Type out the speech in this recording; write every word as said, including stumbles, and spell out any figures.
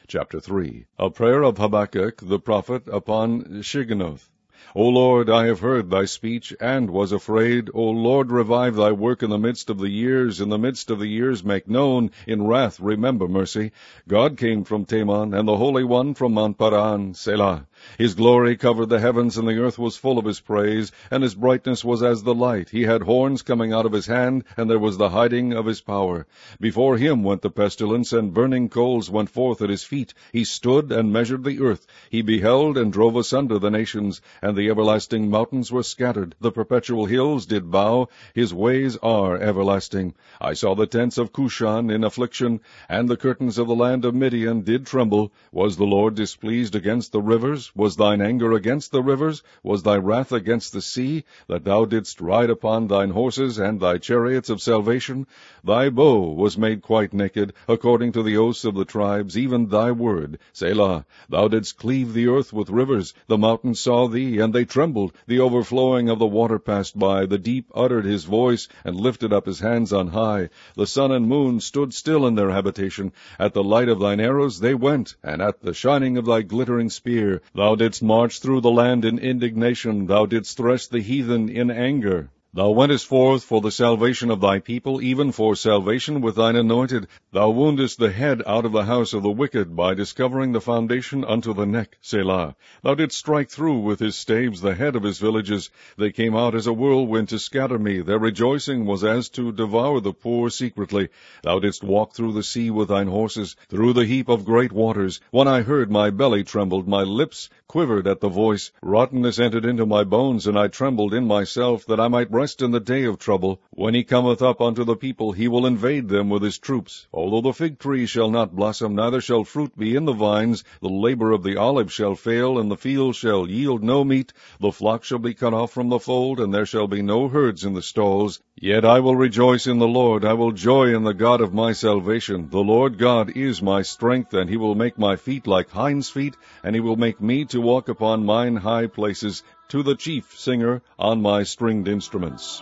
Chapter three. A prayer of Habakkuk the prophet upon Shigionoth. O Lord, I have heard thy speech, and was afraid. O Lord, revive thy work in the midst of the years. In the midst of the years make known. In wrath remember mercy. God came from Teman, and the Holy One from Mount Paran. Selah. His glory covered the heavens, and the earth was full of his praise, and his brightness was as the light. He had horns coming out of his hand, and there was the hiding of his power. Before him went the pestilence, and burning coals went forth at his feet. He stood and measured the earth. He beheld and drove asunder the nations, and the everlasting mountains were scattered. The perpetual hills did bow. His ways are everlasting. I saw the tents of Cushan in affliction, and the curtains of the land of Midian did tremble. Was the Lord displeased against the rivers? Was thine anger against the rivers? Was thy wrath against the sea, that thou didst ride upon thine horses and thy chariots of salvation? Thy bow was made quite naked, according to the oaths of the tribes, even thy word. Selah. Thou didst cleave the earth with rivers. The mountains saw thee, and they trembled. The overflowing of the water passed by. The deep uttered his voice, and lifted up his hands on high. The sun and moon stood still in their habitation. At the light of thine arrows they went, and at the shining of thy glittering spear. Thou didst march through the land in indignation. Thou didst thresh the heathen in anger. Thou wentest forth for the salvation of thy people, even for salvation with thine anointed. Thou woundest the head out of the house of the wicked, by discovering the foundation unto the neck. Selah. Thou didst strike through with his staves the head of his villages. They came out as a whirlwind to scatter me. Their rejoicing was as to devour the poor secretly. Thou didst walk through the sea with thine horses, through the heap of great waters. When I heard, my belly trembled, my lips quivered at the voice. Rottenness entered into my bones, and I trembled in myself, that I might rest in the day of trouble. When he cometh up unto the people, he will invade them with his troops. Although the fig tree shall not blossom, neither shall fruit be in the vines, the labor of the olive shall fail, and the field shall yield no meat, the flock shall be cut off from the fold, and there shall be no herds in the stalls. Yet I will rejoice in the Lord, I will joy in the God of my salvation. The Lord God is my strength, and he will make my feet like hinds' feet, and he will make me to walk upon mine high places, to the chief singer on my stringed instruments.